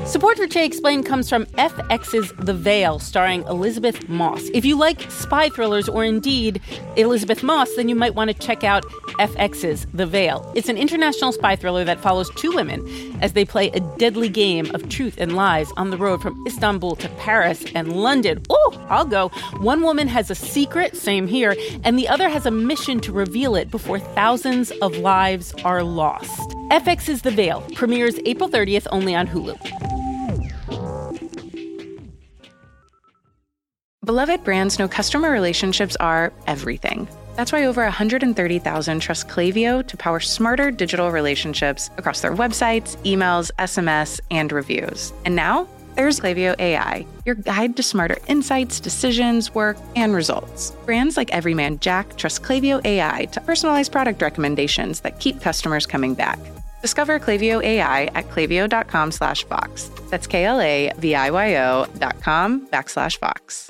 Support for Che Explained comes from FX's The Veil, starring Elizabeth Moss. If you like spy thrillers or indeed Elizabeth Moss, then you might want to check out FX's The Veil. It's an international spy thriller that follows two women as they play a deadly game of truth and lies on the road from Istanbul to Paris and London. Oh, I'll go. One woman has a secret, same here, and the other has a mission to reveal it before thousands of lives are lost. FX's The Veil premieres April 30th only on Hulu. Beloved brands know customer relationships are everything. That's why over 130,000 trust Klaviyo to power smarter digital relationships across their websites, emails, SMS, and reviews. And now, there's Klaviyo AI, your guide to smarter insights, decisions, work, and results. Brands like Everyman Jack trust Klaviyo AI to personalize product recommendations that keep customers coming back. Discover Klaviyo AI at klaviyo.com/Vox. That's KLAVIYO.com/Vox.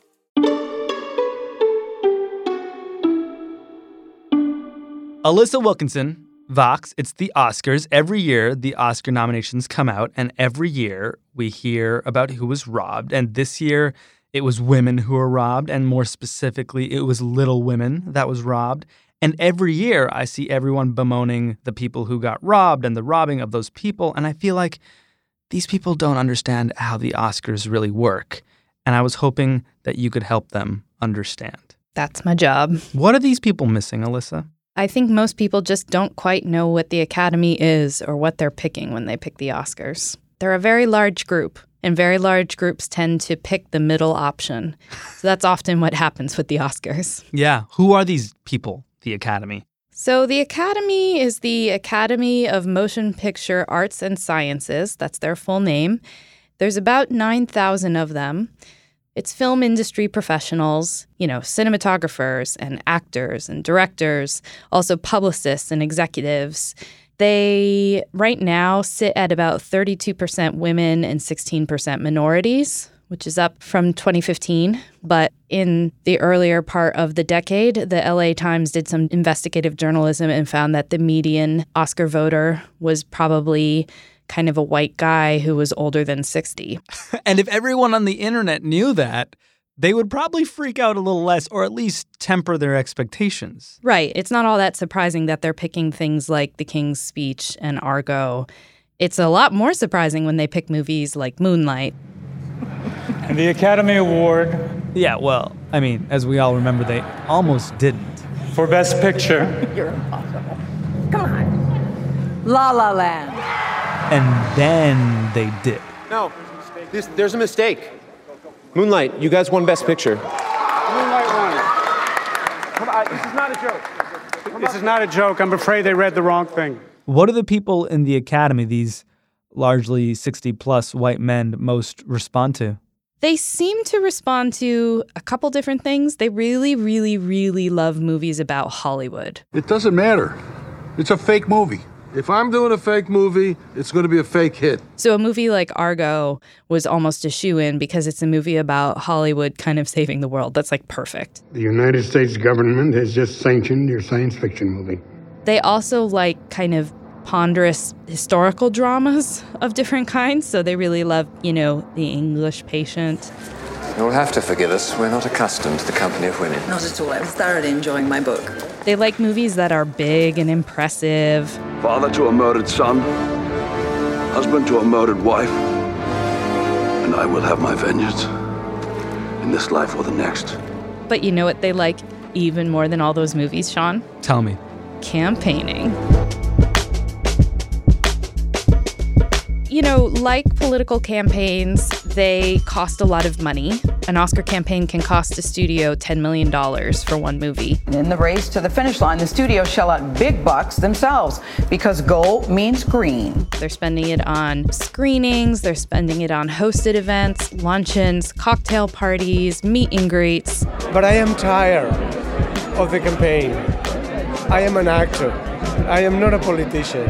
Alyssa Wilkinson, Vox, it's the Oscars. Every year, the Oscar nominations come out, and every year we hear about who was robbed. And this year, it was women who were robbed, and more specifically, it was Little Women that was robbed. And every year, I see everyone bemoaning the people who got robbed and the robbing of those people, and I feel like these people don't understand how the Oscars really work. And I was hoping that you could help them understand. That's my job. What are these people missing, Alyssa? I think most people just don't quite know what the Academy is or what they're picking when they pick the Oscars. They're a very large group, and very large groups tend to pick the middle option. So that's often what happens with the Oscars. Yeah. Who are these people, the Academy? So the Academy is the Academy of Motion Picture Arts and Sciences. That's their full name. There's about 9,000 of them. It's film industry professionals, cinematographers and actors and directors, also publicists and executives. They, right now, sit at about 32% women and 16% minorities, which is up from 2015. But in the earlier part of the decade, the LA Times did some investigative journalism and found that the median Oscar voter was probably kind of a white guy who was older than 60. And if everyone on the internet knew that, they would probably freak out a little less, or at least temper their expectations. Right. It's not all that surprising that they're picking things like The King's Speech and Argo. It's a lot more surprising when they pick movies like Moonlight. And the Academy Award. Yeah, well, I mean, as we all remember, they almost didn't. For Best Picture. You're impossible. Come on. La La Land. And then they did. No, there's a mistake. Moonlight, you guys won Best Picture. Moonlight won. Come on, this is not a joke. This is not a joke. I'm afraid they read the wrong thing. What do the people in the Academy, these largely 60-plus white men, most respond to? They seem to respond to a couple different things. They really, really, really love movies about Hollywood. It doesn't matter. It's a fake movie. If I'm doing a fake movie, it's going to be a fake hit. So a movie like Argo was almost a shoo-in because it's a movie about Hollywood kind of saving the world. That's like perfect. The United States government has just sanctioned your science fiction movie. They also like kind of ponderous historical dramas of different kinds. So they really love, The English Patient. You'll have to forgive us. We're not accustomed to the company of women. Not at all. I was thoroughly enjoying my book. They like movies that are big and impressive. Father to a murdered son, husband to a murdered wife, and I will have my vengeance in this life or the next. But you know what they like even more than all those movies, Sean? Tell me. Campaigning. Like political campaigns, they cost a lot of money. An Oscar campaign can cost a studio $10 million for one movie. In the race to the finish line, the studios shell out big bucks themselves because gold means green. They're spending it on screenings, they're spending it on hosted events, luncheons, cocktail parties, meet and greets. But I am tired of the campaign. I am an actor. I am not a politician.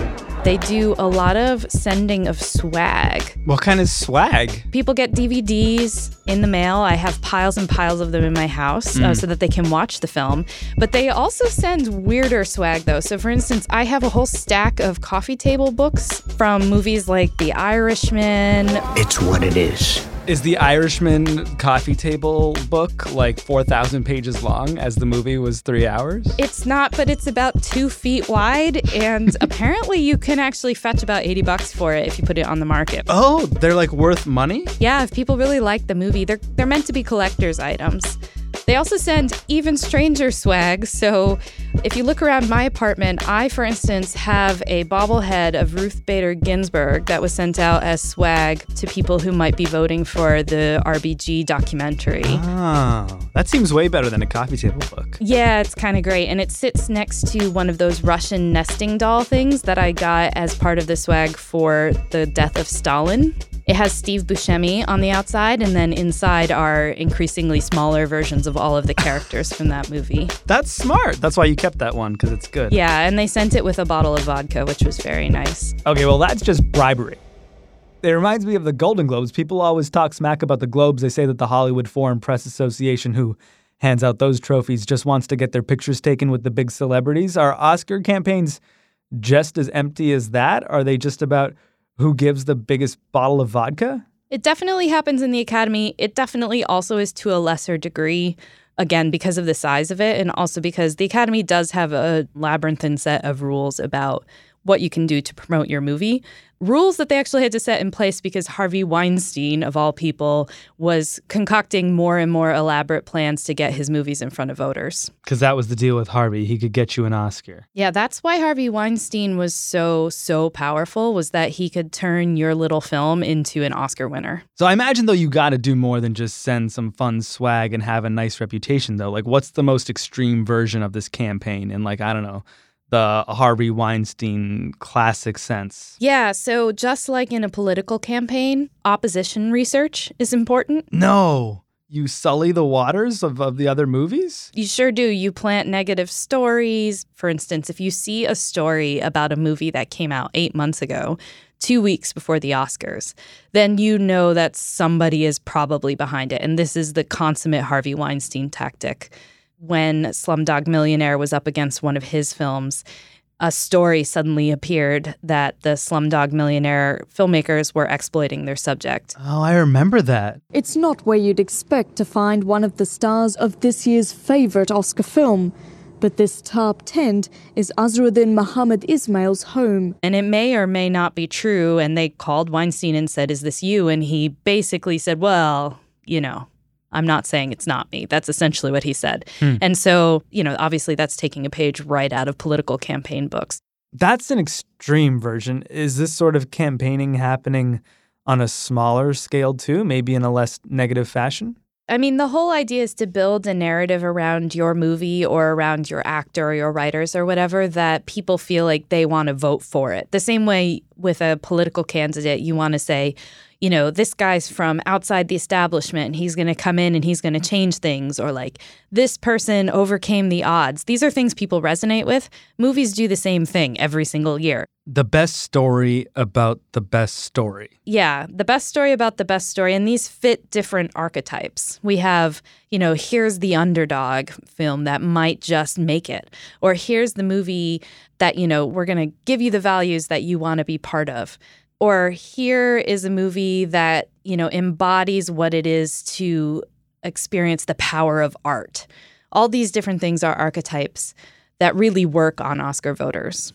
They do a lot of sending of swag. What kind of swag? People get DVDs in the mail. I have piles and piles of them in my house so that they can watch the film. But they also send weirder swag, though. So, for instance, I have a whole stack of coffee table books from movies like The Irishman. It's what it is. Is The Irishman coffee table book like 4,000 pages long as the movie was 3 hours? It's not, but it's about 2 feet wide, and apparently you can actually fetch about $80 for it if you put it on the market. Oh, they're like worth money? Yeah, if people really like the movie, they're meant to be collector's items. They also send even stranger swag. So if you look around my apartment, I, for instance, have a bobblehead of Ruth Bader Ginsburg that was sent out as swag to people who might be voting for the RBG documentary. Oh, that seems way better than a coffee table book. Yeah, it's kind of great. And it sits next to one of those Russian nesting doll things that I got as part of the swag for the death of Stalin. It has Steve Buscemi on the outside, and then inside are increasingly smaller versions of all of the characters from that movie. That's smart. That's why you kept that one, because it's good. Yeah, and they sent it with a bottle of vodka, which was very nice. Okay, well, that's just bribery. It reminds me of the Golden Globes. People always talk smack about the Globes. They say that the Hollywood Foreign Press Association, who hands out those trophies, just wants to get their pictures taken with the big celebrities. Are Oscar campaigns just as empty as that? Are they just about who gives the biggest bottle of vodka? It definitely happens in the Academy. It definitely also is to a lesser degree, again, because of the size of it, and also because the Academy does have a labyrinthine set of rules about what you can do to promote your movie. Rules that they actually had to set in place because Harvey Weinstein, of all people, was concocting more and more elaborate plans to get his movies in front of voters. Because that was the deal with Harvey. He could get you an Oscar. Yeah, that's why Harvey Weinstein was so powerful, was that he could turn your little film into an Oscar winner. So I imagine, though, you got to do more than just send some fun swag and have a nice reputation, though. Like, what's the most extreme version of this campaign? And, like, I don't know, the Harvey Weinstein classic sense. Yeah, so just like in a political campaign, opposition research is important. No, you sully the waters of the other movies? You sure do. You plant negative stories. For instance, if you see a story about a movie that came out 8 months ago, 2 weeks before the Oscars, then you know that somebody is probably behind it. And this is the consummate Harvey Weinstein tactic. When Slumdog Millionaire was up against one of his films, a story suddenly appeared that the Slumdog Millionaire filmmakers were exploiting their subject. Oh, I remember that. It's not where you'd expect to find one of the stars of this year's favorite Oscar film. But this top tent is Azruddin Muhammad Ismail's home. And it may or may not be true. And they called Weinstein and said, "Is this you?" And he basically said, "Well, you know, I'm not saying it's not me." That's essentially what he said. And so, you know, obviously that's taking a page right out of political campaign books. That's an extreme version. Is this sort of campaigning happening on a smaller scale too, maybe in a less negative fashion? I mean, the whole idea is to build a narrative around your movie or around your actor or your writers or whatever that people feel like they want to vote for it. The same way with a political candidate, you want to say, you know, this guy's from outside the establishment and he's going to come in and he's going to change things, or like this person overcame the odds. These are things people resonate with. Movies do the same thing every single year. The best story about the best story. Yeah, the best story about the best story. And these fit different archetypes. We have, you know, here's the underdog film that might just make it. Or here's the movie that, you know, we're going to give you the values that you want to be part of. Or here is a movie that, you know, embodies what it is to experience the power of art. All these different things are archetypes that really work on Oscar voters.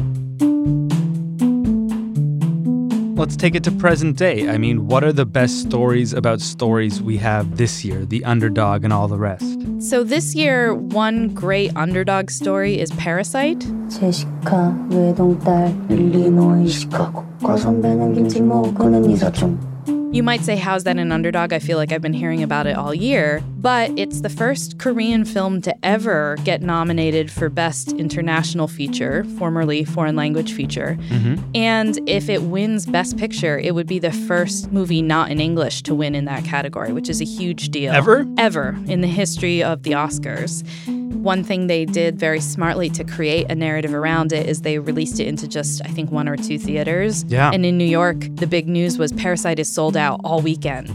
Let's take it to present day. I mean, what are the best stories about stories we have this year, The Underdog and all the rest? So this year, one great underdog story is Parasite. 제시카 외동딸 일리노이 시카고과 선배는 김치모 그는 이사촌. You might say, how's that an underdog? I feel like I've been hearing about it all year. But it's the first Korean film to ever get nominated for Best International Feature, formerly Foreign Language Feature. And if it wins Best Picture, it would be the first movie not in English to win in that category, which is a huge deal. Ever? Ever in the history of the Oscars. One thing they did very smartly to create a narrative around it is they released it into just, I think, 1 or 2 theaters. Yeah. And in New York, the big news was Parasite is sold out all weekend.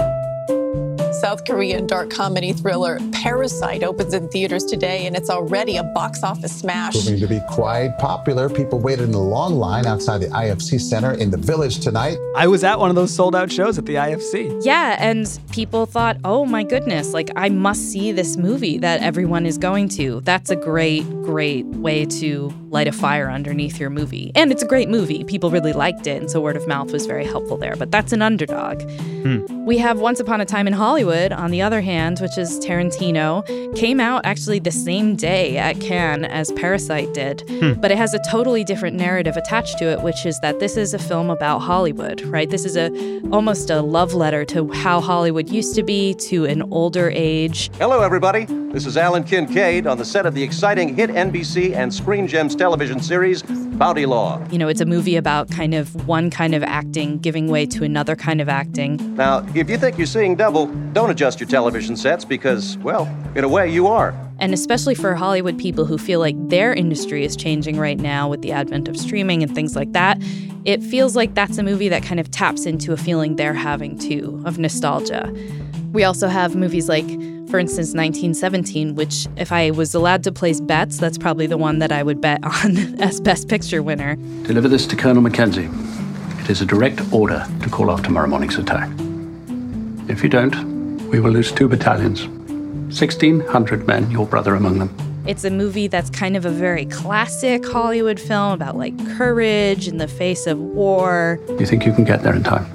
South Korean dark comedy thriller Parasite opens in theaters today, and it's already a box office smash. Proving to be quite popular. People waited in a long line outside the IFC Center in the Village tonight. I was at one of those sold-out shows at the IFC. Yeah, and people thought, oh my goodness, like, I must see this movie that everyone is going to. That's a great, great way to light a fire underneath your movie. And it's a great movie. People really liked it, and so word of mouth was very helpful there. But that's an underdog. We have Once Upon a Time in Hollywood, on the other hand, which is Tarantino, came out actually the same day at Cannes as Parasite did. But it has a totally different narrative attached to it, which is that this is a film about Hollywood, right? This is almost a love letter to how Hollywood used to be, to an older age. Hello, everybody. This is Alan Kincaid on the set of the exciting hit NBC and Screen Gems television series, Bounty Law. You know, it's a movie about kind of one kind of acting giving way to another kind of acting. Now, if you think you're seeing double, don't adjust your television sets because, well, in a way you are. And especially for Hollywood people who feel like their industry is changing right now with the advent of streaming and things like that, it feels like that's a movie that kind of taps into a feeling they're having too, of nostalgia. We also have movies like, for instance, 1917, which if I was allowed to place bets, that's probably the one that I would bet on as Best Picture winner. Deliver this to Colonel Mackenzie. It is a direct order to call off tomorrow morning's attack. If you don't, we will lose 2 battalions. 1,600 men, your brother among them. It's a movie that's kind of a very classic Hollywood film about like courage in the face of war. You think you can get there in time?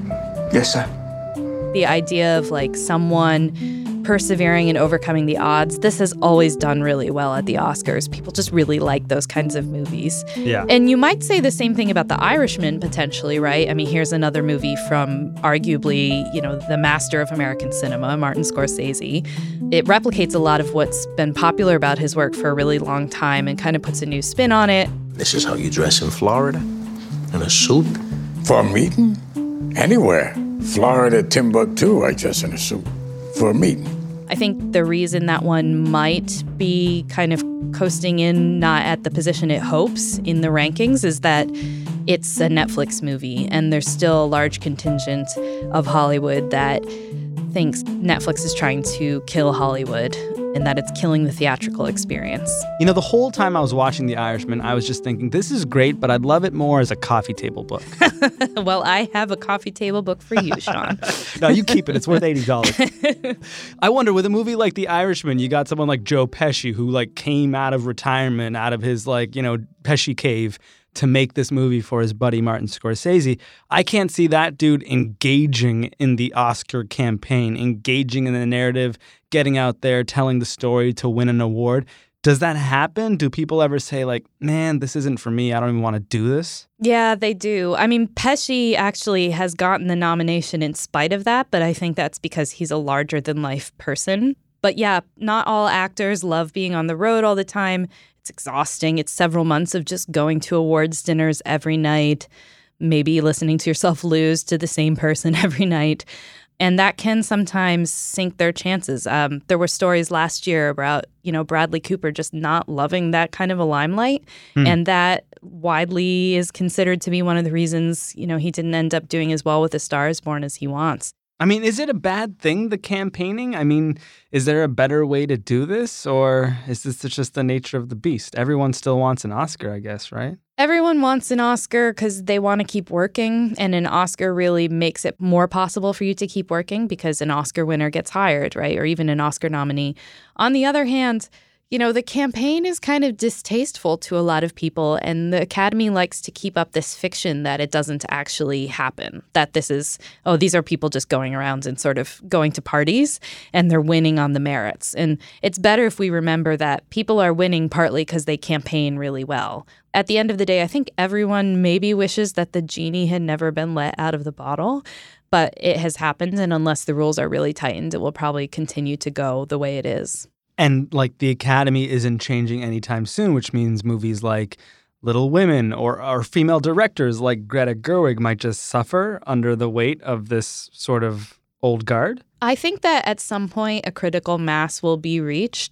Yes, sir. The idea of like someone persevering and overcoming the odds. This has always done really well at the Oscars. People just really like those kinds of movies. Yeah. And you might say the same thing about The Irishman, potentially, right? I mean, here's another movie from arguably, you know, the master of American cinema, Martin Scorsese. It replicates a lot of what's been popular about his work for a really long time and kind of puts a new spin on it. This is how you dress in Florida? In a suit? For a meeting? Anywhere. Florida, Timbuktu, I dress in a suit. For a meeting. I think the reason that one might be kind of coasting in, not at the position it hopes in the rankings, is that it's a Netflix movie, and there's still a large contingent of Hollywood that thinks Netflix is trying to kill Hollywood and that it's killing the theatrical experience. You know, the whole time I was watching The Irishman, I was just thinking, this is great, but I'd love it more as a coffee table book. Well, I have a coffee table book for you, Sean. No, you keep it. It's worth $80. I wonder, with a movie like The Irishman, you got someone like Joe Pesci who like came out of retirement, out of his like, you know, Pesci cave to make this movie for his buddy Martin Scorsese. I can't see that dude engaging in the Oscar campaign, engaging in the narrative, getting out there, telling the story to win an award. Does that happen? Do people ever say like, man, this isn't for me. I don't even want to do this? Yeah, they do. I mean, Pesci actually has gotten the nomination in spite of that, but I think that's because he's a larger-than-life person. But yeah, not all actors love being on the road all the time. It's exhausting. It's several months of just going to awards dinners every night, maybe listening to yourself lose to the same person every night. And that can sometimes sink their chances. There were stories last year about, you know, Bradley Cooper just not loving that kind of a limelight. And that widely is considered to be one of the reasons, you know, he didn't end up doing as well with A Star Is Born as he wants. I mean, is it a bad thing, the campaigning? I mean, is there a better way to do this? Or is this just the nature of the beast? Everyone still wants an Oscar, I guess, right? Everyone wants an Oscar because they want to keep working, and an Oscar really makes it more possible for you to keep working because an Oscar winner gets hired, right? Or even an Oscar nominee. On the other hand, you know, the campaign is kind of distasteful to a lot of people, and the Academy likes to keep up this fiction that it doesn't actually happen, that this is, oh, these are people just going around and sort of going to parties, and they're winning on the merits. And it's better if we remember that people are winning partly because they campaign really well. At the end of the day, I think everyone maybe wishes that the genie had never been let out of the bottle, but it has happened, and unless the rules are really tightened, it will probably continue to go the way it is. And like the Academy isn't changing anytime soon, which means movies like Little Women or female directors like Greta Gerwig might just suffer under the weight of this sort of old guard. I think that at some point a critical mass will be reached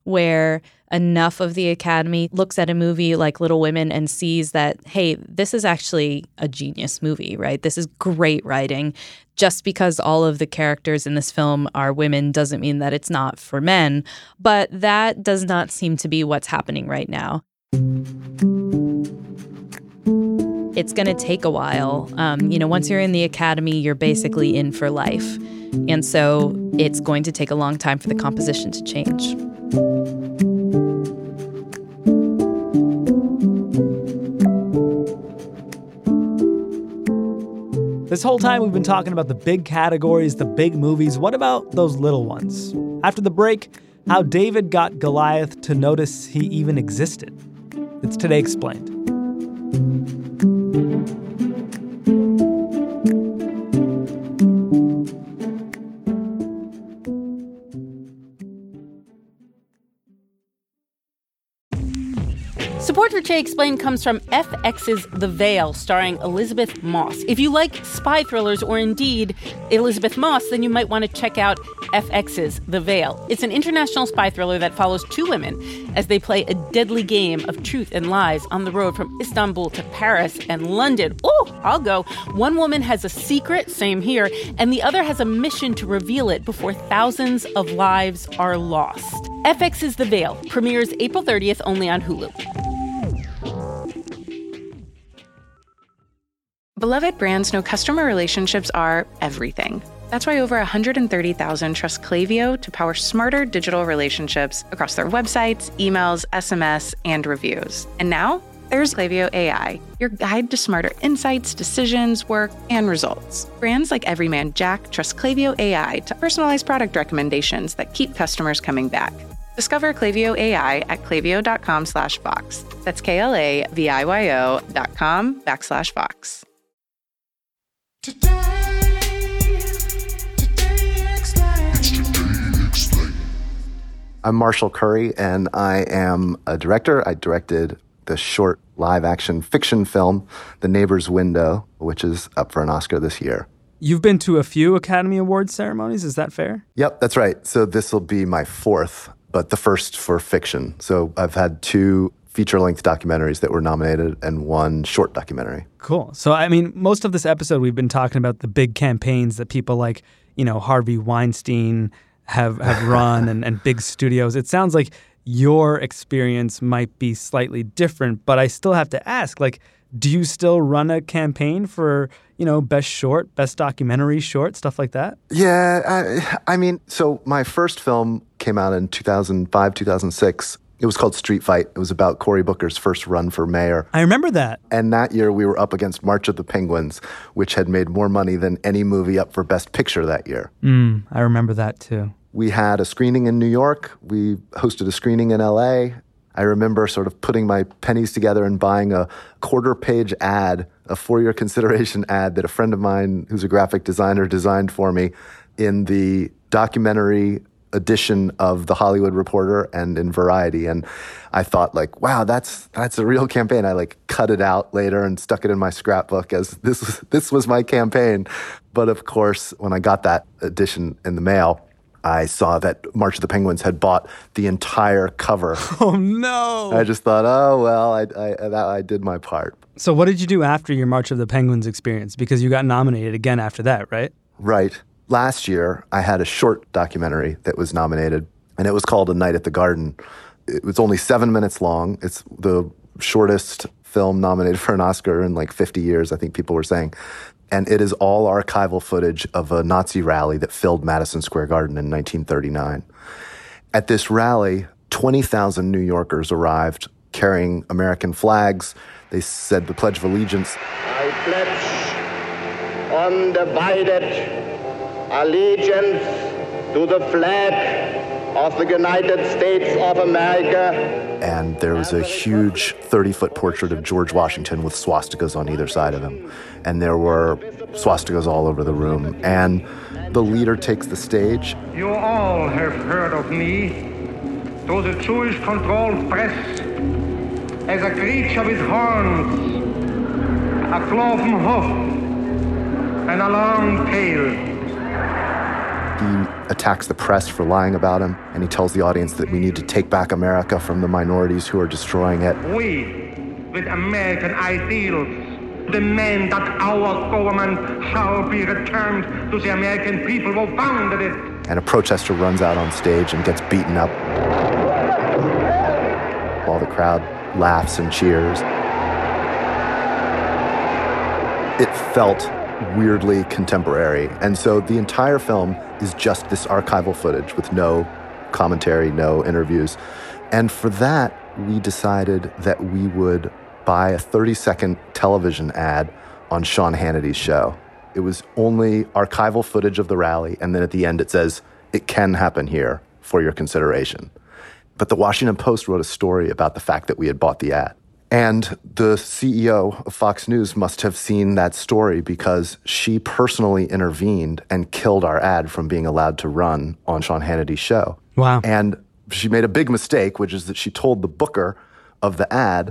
where enough of the Academy looks at a movie like Little Women and sees that, hey, this is actually a genius movie, right? This is great writing. Just because all of the characters in this film are women doesn't mean that it's not for men. But that does not seem to be what's happening right now. It's going to take a while. Once you're in the Academy, you're basically in for life. And so it's going to take a long time for the composition to change. This whole time we've been talking about the big categories, the big movies. What about those little ones? After the break, how David got Goliath to notice he even existed. It's Today Explained. Support for Today Explained comes from FX's The Veil, starring Elisabeth Moss. If you like spy thrillers or indeed Elisabeth Moss, then you might want to check out FX's The Veil. It's an international spy thriller that follows two women as they play a deadly game of truth and lies on the road from Istanbul to Paris and London. Oh, I'll go. One woman has a secret, same here, and the other has a mission to reveal it before thousands of lives are lost. FX's The Veil premieres April 30th only on Hulu. Beloved brands know customer relationships are everything. That's why over 130,000 trust Klaviyo to power smarter digital relationships across their websites, emails, SMS, and reviews. And now, there's Klaviyo AI, your guide to smarter insights, decisions, work, and results. Brands like Everyman Jack trust Klaviyo AI to personalize product recommendations that keep customers coming back. Discover Klaviyo AI at klaviyo.com/Vox. That's KLAVIYO.com/Vox. I'm Marshall Curry, and I am a director. I directed the short live-action fiction film, The Neighbor's Window, which is up for an Oscar this year. You've been to a few Academy Awards ceremonies, is that fair? Yep, that's right. So this will be my fourth, but the first for fiction. So I've had 2 feature-length documentaries that were nominated and 1 short documentary. Cool. So, I mean, most of this episode we've been talking about the big campaigns that people like, Harvey Weinstein have run and big studios. It sounds like your experience might be slightly different, but I still have to ask, do you still run a campaign for, best short, best documentary short, stuff like that? Yeah, so my first film came out in 2005, 2006. It was called Street Fight. It was about Cory Booker's first run for mayor. I remember that. And that year we were up against March of the Penguins, which had made more money than any movie up for Best Picture that year. I remember that too. We had a screening in New York. We hosted a screening in LA. I remember sort of putting my pennies together and buying a quarter-page ad, a for-your consideration ad that a friend of mine who's a graphic designer designed for me in the documentary edition of The Hollywood Reporter and in Variety. And I thought, wow, that's a real campaign. I cut it out later and stuck it in my scrapbook as this was my campaign. But of course, when I got that edition in the mail, I saw that March of the Penguins had bought the entire cover. Oh, no. I just thought, oh, well, I did my part. So what did you do after your March of the Penguins experience? Because you got nominated again after that, right? Right. Last year, I had a short documentary that was nominated, and it was called A Night at the Garden. It was only 7 minutes long. It's the shortest film nominated for an Oscar in 50 years, I think people were saying. And it is all archival footage of a Nazi rally that filled Madison Square Garden in 1939. At this rally, 20,000 New Yorkers arrived carrying American flags. They said the Pledge of Allegiance. I pledge undivided allegiance to the flag of the United States of America. And there was a huge 30-foot portrait of George Washington with swastikas on either side of him. And there were swastikas all over the room. And the leader takes the stage. You all have heard of me through the Jewish-controlled press as a creature with horns, a cloven hoof, and a long tail. He attacks the press for lying about him, and he tells the audience that we need to take back America from the minorities who are destroying it. We, with American ideals, demand that our government shall be returned to the American people who founded it. And a protester runs out on stage and gets beaten up while the crowd laughs and cheers. It felt weirdly contemporary. And so the entire film is just this archival footage with no commentary, no interviews. And for that, we decided that we would buy a 30-second television ad on Sean Hannity's show. It was only archival footage of the rally, and then at the end it says, "It can happen here for your consideration." But the Washington Post wrote a story about the fact that we had bought the ad. And the CEO of Fox News must have seen that story because she personally intervened and killed our ad from being allowed to run on Sean Hannity's show. Wow. And she made a big mistake, which is that she told the booker of the ad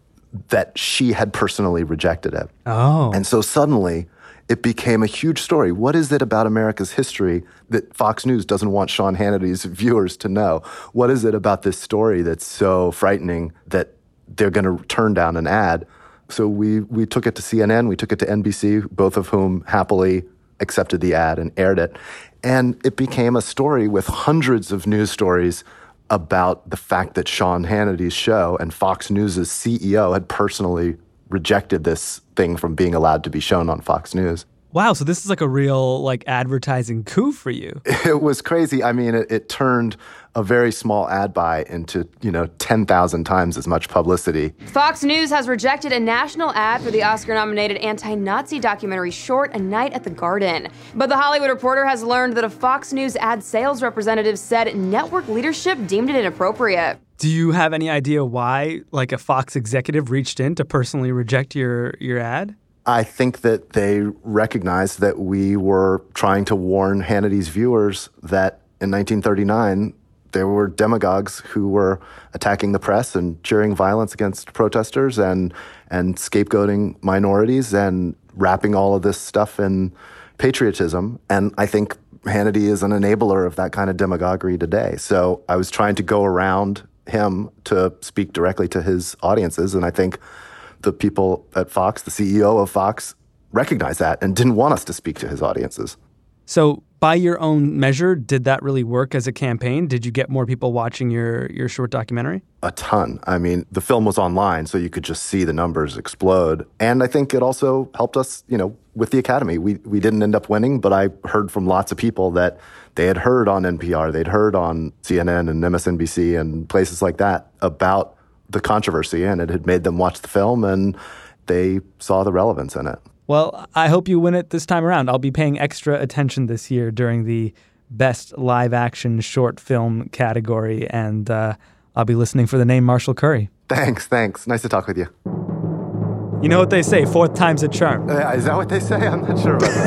that she had personally rejected it. Oh. And so suddenly it became a huge story. What is it about America's history that Fox News doesn't want Sean Hannity's viewers to know? What is it about this story that's so frightening that they're going to turn down an ad? So we took it to CNN, we took it to NBC, both of whom happily accepted the ad and aired it. And it became a story with hundreds of news stories about the fact that Sean Hannity's show and Fox News' CEO had personally rejected this thing from being allowed to be shown on Fox News. Wow, so this is like a real advertising coup for you. It was crazy. I mean, it turned a very small ad buy into, 10,000 times as much publicity. Fox News has rejected a national ad for the Oscar-nominated anti-Nazi documentary Short, A Night at the Garden. But The Hollywood Reporter has learned that a Fox News ad sales representative said network leadership deemed it inappropriate. Do you have any idea why, a Fox executive reached in to personally reject your ad? I think that they recognized that we were trying to warn Hannity's viewers that in 1939, there were demagogues who were attacking the press and cheering violence against protesters and scapegoating minorities and wrapping all of this stuff in patriotism. And I think Hannity is an enabler of that kind of demagoguery today. So I was trying to go around him to speak directly to his audiences, and I think the people at Fox, the CEO of Fox, recognized that and didn't want us to speak to his audiences. So by your own measure, did that really work as a campaign? Did you get more people watching your short documentary? A ton. I mean, the film was online, so you could just see the numbers explode. And I think it also helped us, with the Academy. We didn't end up winning, but I heard from lots of people that they had heard on NPR, they'd heard on CNN and MSNBC and places like that about the controversy, and it had made them watch the film, and they saw the relevance in it. Well, I hope you win it this time around. I'll be paying extra attention this year during the Best Live Action Short Film category, and I'll be listening for the name Marshall Curry. Thanks. Nice to talk with you. You know what they say, fourth time's a charm. Is that what they say? I'm not sure about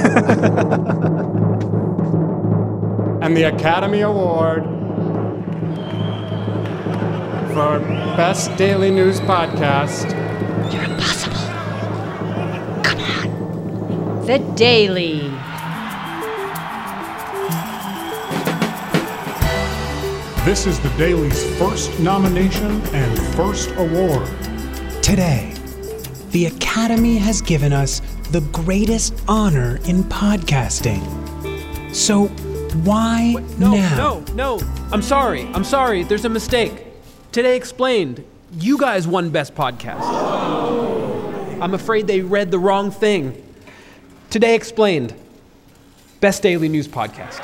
that. And the Academy Award for Best Daily News Podcast. You're impossible. Come on. The Daily. This is The Daily's first nomination and first award. Today, the Academy has given us the greatest honor in podcasting. So why now? No. I'm sorry. There's a mistake. Today Explained, you guys won Best Podcast. I'm afraid they read the wrong thing. Today Explained, Best Daily News Podcast.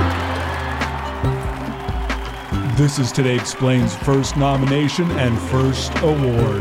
This is Today Explained's first nomination and first award.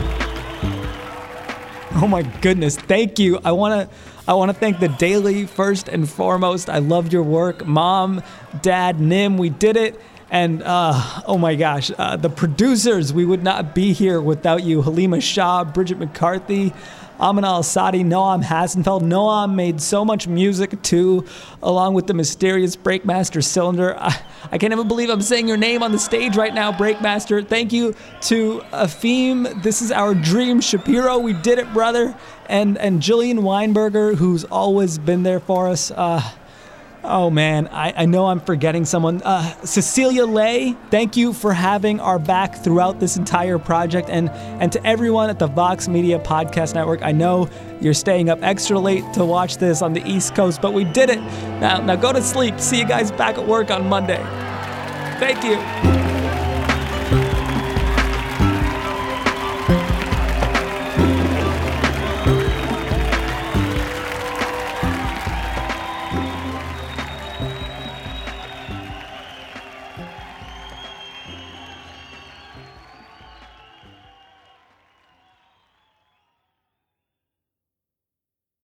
Oh my goodness, thank you. I want to thank The Daily first and foremost. I loved your work. Mom, Dad, Nim, we did it. And oh my gosh, the producers, we would not be here without you. Halima Shah, Bridget McCarthy, Amin Al-Asadi, Noam Hassenfeld. Noam made so much music too, along with the mysterious Breakmaster Cylinder. I can't even believe I'm saying your name on the stage right now, Breakmaster. Thank you to Afim, This Is Our Dream, Shapiro, we did it, brother. And Jillian Weinberger, who's always been there for us. Oh, man, I know I'm forgetting someone. Cecilia Lay, thank you for having our back throughout this entire project. And to everyone at the Vox Media Podcast Network, I know you're staying up extra late to watch this on the East Coast, but we did it. Now go to sleep. See you guys back at work on Monday. Thank you.